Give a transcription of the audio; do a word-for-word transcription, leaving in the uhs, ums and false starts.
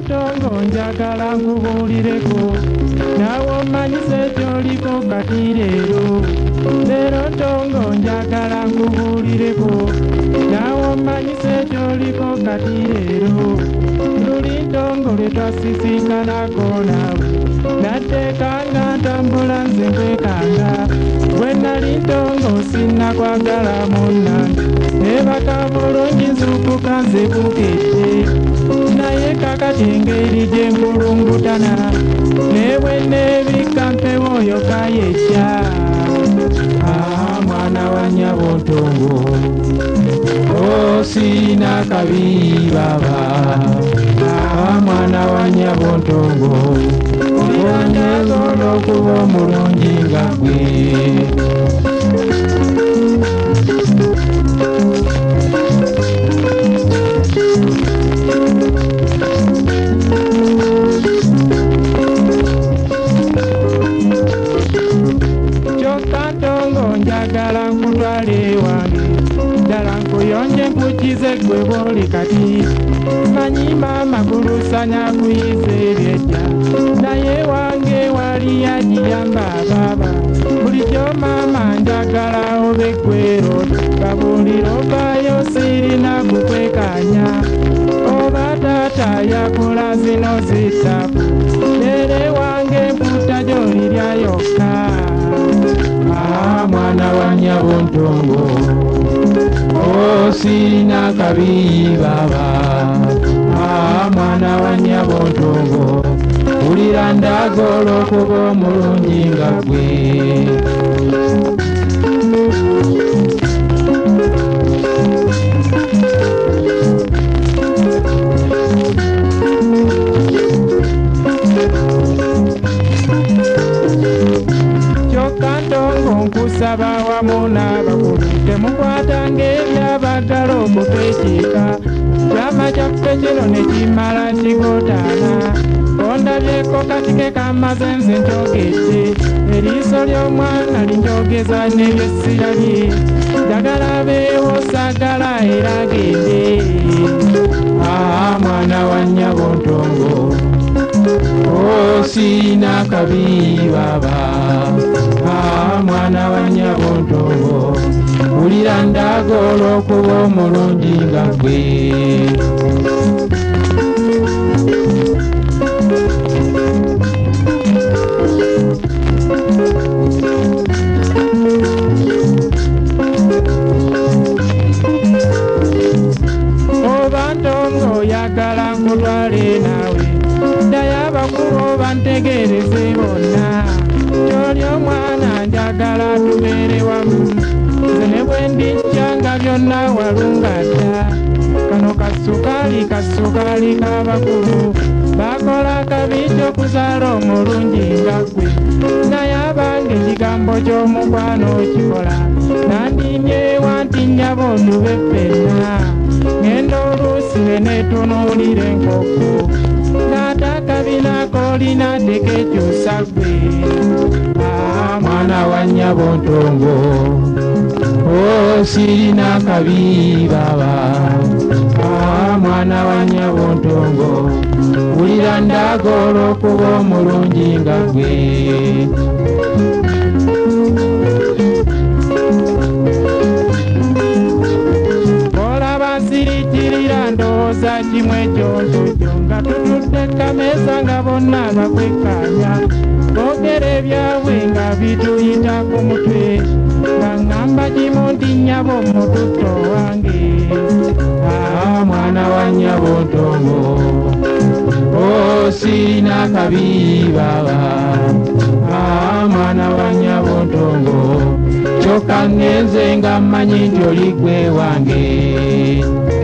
ntongo njagala nkubuulireko naawe omanyise ekyoliko kati leero leero ntongo njagala nkubuulireko naawe omanyise ekyoliko kati leero luli ntongo lwe twasisikanako naawe natteekanga ntambula nze nkwekanga bwe nali ntongo sinnakwagala munnange nebaka bulungi nzuukuka nze bukedde naye kakati engeri gye nkulungutana nebwe neebikka mpewo oyo kayejja ah, mwana wa nnyabo ntongo osina kabi baba ah, mwana wa nnyabo ntongo olyanjazola okuba omulungi nga gwe njagala nkutwale wange ddala nkuyonje nkukize gwe bwoli kati manyi maama kulusanya kuyiza ebyejja naye wange wali yagiyamba baba bulijjo maama njagala obe gwero babuulira ovaayo sirina kukwekanya oba taata yakola zino zitabu lere wange mputa gyolirya yokka ah, mwana wa nnyabo ntongo osina kabi baba ah, mwana wa nnyabo ntongo wulira ndagala okuba omulungi nga gwe nkusaba wamu n'abakulu temukwatanga ebyabagala okutwekiika kyama kyaffe kino ne kimala kigotaana ondabyeko katike kamaze nze njogedde eriiso ly'omwana linjogeza n'ebyessirabye njagala beewo saagala era agende ah, mwana wa nnyabo ntongo osina kabi baba ah, mwana wa nnyabo ntongo wulira ndagala okuba omulungi nga gwe oba ntongo oyagala nkutwale naawe ddayo abakulu oba ntegeereze bonna kyoli omwana njagala tubeere wamu nze ne bwe ndijja nga byonna walunga dda kano kasukaali kasukaali k'abakulu bakola kabi ky'okuzaala omulungi nga gwe naye abange ekigambo ky'omukwano kikola nandimyewa nti nnyabo ndube ffenna ngenda oluusi ne neetunuulira enkoko n'atakabinako olina tekekyusa gwe ah, mwana wa nnyabo ntongo osirina kabi baba ah, mwana wa nnyabo ntongo wulira ndagala okuba omulungi nga gwe olaba nsirikirira ndowooza kimu ekyonjojjo nga tutudde kameeza nga bonna bakwekkaanya boogera ebyabwe nga bituyita ku mutwe nga ŋŋamba kimu nti nnyabo mututto wange ah, mwana wa nnyabo ntongo osirina kabi baba ah, mwana wa nnyabo ntongo kyokka ngenze nga mmanyi nti oli gwe wange